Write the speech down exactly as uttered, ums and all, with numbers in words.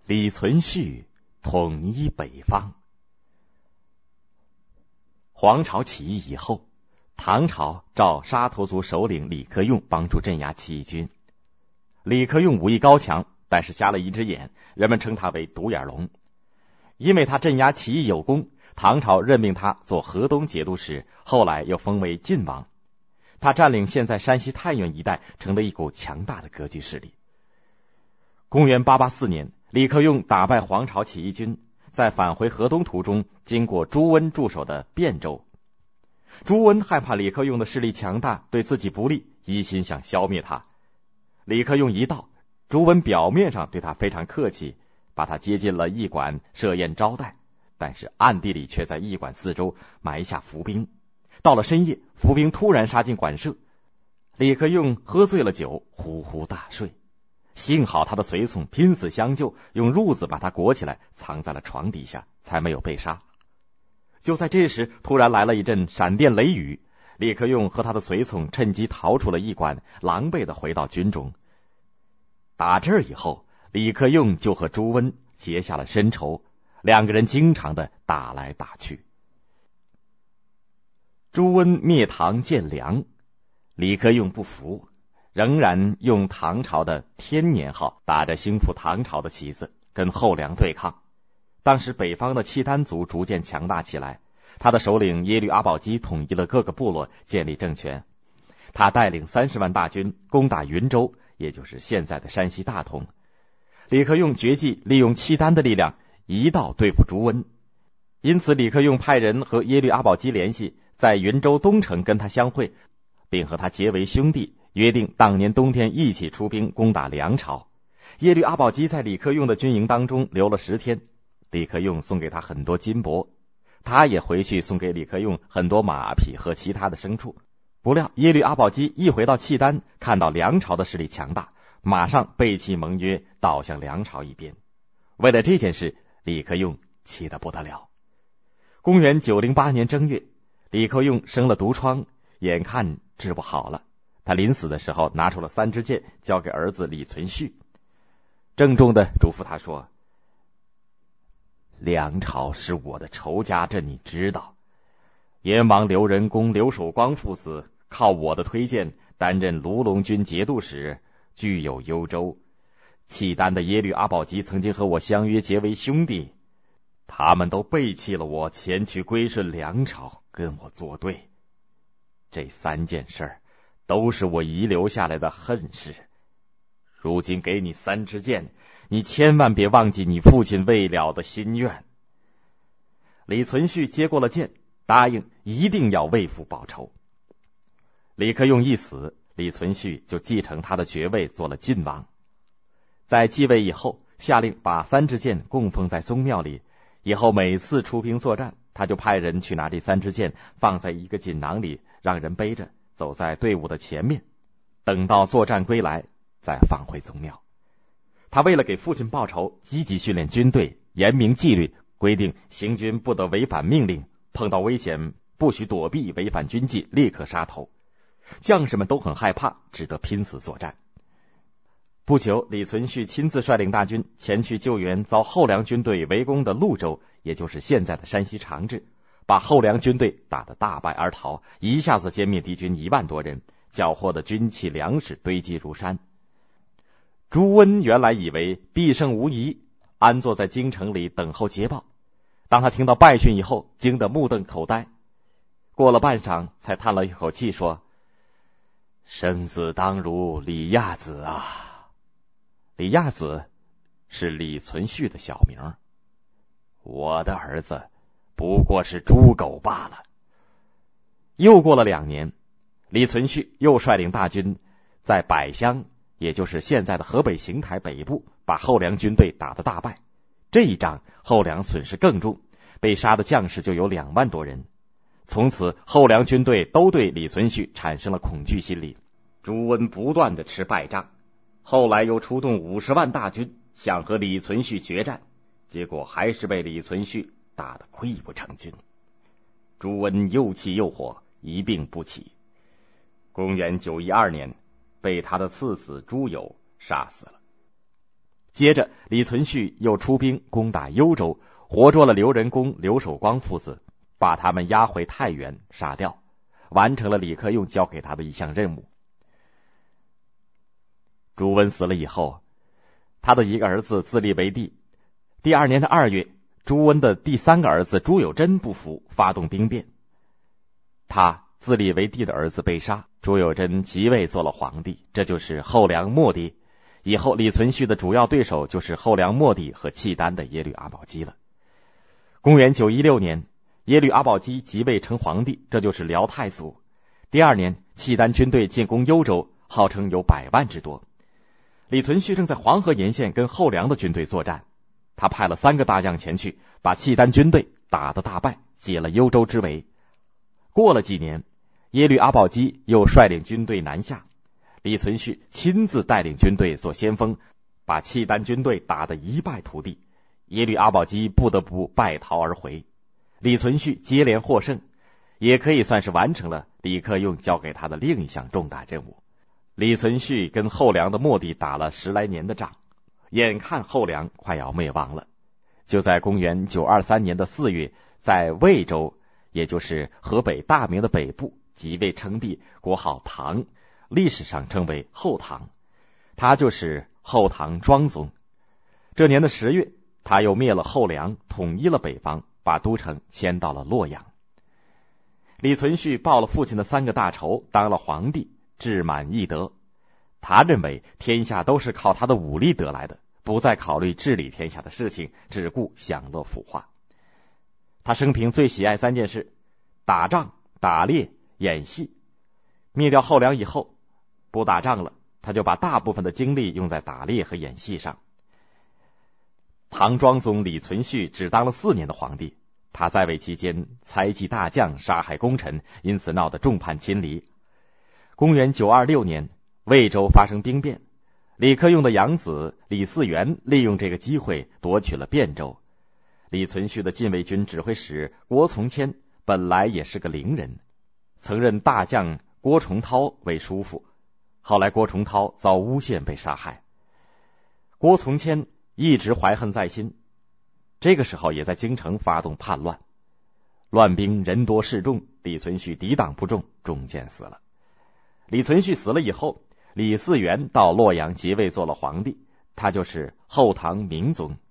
李存勖统一北方。黄巢起义以后，唐朝召沙陀族首领李克用帮助镇压起义军。李克用武艺高强，但是瞎了一只眼，人们称他为独眼龙。因为他镇压起义有功，唐朝任命他做河东节度使，后来又封为晋王。他占领现在山西太原一带，成了一股强大的割据势力。公元八八四年，李克用打败黄巢起义军，在返回河东途中，经过朱温驻守的汴州。朱温害怕李克用的势力强大，对自己不利，一心想消灭他。李克用一到，朱温表面上对他非常客气，把他接进了驿馆设宴招待，但是暗地里却在驿馆四周埋下伏兵。到了深夜，伏兵突然杀进馆舍，李克用喝醉了酒，呼呼大睡。幸好他的随从拼死相救，用褥子把他裹起来，藏在了床底下，才没有被杀。就在这时，突然来了一阵闪电雷雨，李克用和他的随从趁机逃出了驿馆，狼狈地回到军中。打这儿以后，李克用就和朱温结下了深仇，两个人经常的打来打去。朱温灭唐建梁，李克用不服，仍然用唐朝的天年号打着兴复唐朝的旗子跟后梁对抗。当时北方的契丹族逐渐强大起来，他的首领耶律阿保机统一了各个部落，建立政权。他带领三十万大军攻打云州，也就是现在的山西大同。李克用决计利用契丹的力量一道对付朱温，因此李克用派人和耶律阿保机联系，在云州东城跟他相会，并和他结为兄弟，约定当年冬天一起出兵攻打梁朝。耶律阿保机在李克用的军营当中留了十天，李克用送给他很多金帛，他也回去送给李克用很多马匹和其他的牲畜。不料耶律阿保机一回到契丹，看到梁朝的势力强大，马上背弃盟约，倒向梁朝一边。为了这件事，李克用气得不得了。公元九零八年正月，李克用生了毒疮，眼看治不好了，他临死的时候拿出了三支箭，交给儿子李存勖，郑重的嘱咐他说：梁朝是我的仇家，这你知道。燕王刘仁恭、刘守光父子靠我的推荐担任卢龙军节度使，具有幽州。契丹的耶律阿保机曾经和我相约结为兄弟，他们都背弃了我，前去归顺梁朝，跟我作对。这三件事儿都是我遗留下来的恨事。如今给你三支箭，你千万别忘记你父亲未了的心愿。李存勖接过了箭，答应一定要为父报仇。李克用一死，李存勖就继承他的爵位，做了晋王。在继位以后，下令把三支箭供奉在宗庙里，以后每次出兵作战，他就派人去拿这三支箭，放在一个锦囊里，让人背着走在队伍的前面，等到作战归来再放回宗庙。他为了给父亲报仇，积极训练军队，严明纪律，规定行军不得违反命令，碰到危险不许躲避，违反军纪立刻杀头。将士们都很害怕，只得拼死作战。不久，李存勖亲自率领大军前去救援遭后梁军队围攻的潞州，也就是现在的山西长治，把后梁军队打得大败而逃，一下子歼灭敌军一万多人，缴获的军器粮食堆积如山。朱温原来以为必胜无疑，安坐在京城里等候捷报。当他听到败讯以后，惊得目瞪口呆。过了半晌，才叹了一口气说：生子当如李亚子啊！李亚子是李存勖的小名，我的儿子不过是猪狗罢了。又过了两年，李存勖又率领大军在百乡，也就是现在的河北邢台北部，把后梁军队打得大败。这一仗后梁损失更重，被杀的将士就有两万多人。从此后梁军队都对李存勖产生了恐惧心理。朱温不断的吃败仗，后来又出动五十万大军想和李存勖决战，结果还是被李存勖打得溃不成军。朱温又气又火，一病不起。公元九一二年，被他的次子朱友杀死了。 接着李存勖又出兵攻打幽州，活捉了刘仁恭、刘守光父子，把他们押回太原杀掉，完成了李克用交给他的一项任务。朱温死了以后，他的一个儿子自立为帝。第二年的二月，朱温的第三个儿子朱有贞不服，发动兵变。他自立为帝的儿子被杀，朱有贞即位做了皇帝，这就是后梁末帝。以后李存勖的主要对手就是后梁末帝和契丹的耶律阿保机了。公元九一六年，耶律阿保机即位成皇帝，这就是辽太祖。第二年，契丹军队进攻幽州，号称有百万之多。李存勖正在黄河沿线跟后梁的军队作战，他派了三个大将前去，把契丹军队打得大败，解了幽州之围。过了几年，耶律阿保机又率领军队南下，李存勖亲自带领军队做先锋，把契丹军队打得一败涂地，耶律阿保机不得不败逃而回。李存勖接连获胜，也可以算是完成了李克用交给他的另一项重大任务。李存勖跟后梁的末帝打了十来年的仗，眼看后梁快要灭亡了。就在公元九二三年的四月，在魏州，也就是河北大名的北部，即位称帝，国号唐，历史上称为后唐，他就是后唐庄宗。这年的十月，他又灭了后梁，统一了北方，把都城迁到了洛阳。李存勖报了父亲的三个大仇，当了皇帝，志满意得。他认为天下都是靠他的武力得来的，不再考虑治理天下的事情，只顾享乐腐化。他生平最喜爱三件事：打仗、打猎、演戏。灭掉后梁以后，不打仗了，他就把大部分的精力用在打猎和演戏上。唐庄宗李存勖只当了四年的皇帝，他在位期间猜忌大将，杀害功臣，因此闹得众叛亲离。公元九二六年，魏州发生兵变，李克用的养子李嗣源利用这个机会夺取了汴州。李存勖的禁卫军指挥使郭从谦本来也是个伶人，曾任大将郭崇韬为叔父，后来郭崇韬遭诬陷被杀害。郭从谦一直怀恨在心，这个时候也在京城发动叛乱，乱兵人多势众，李存勖抵挡不住，中箭死了。李存勖死了以后，李嗣源到洛阳即位做了皇帝，他就是后唐明宗。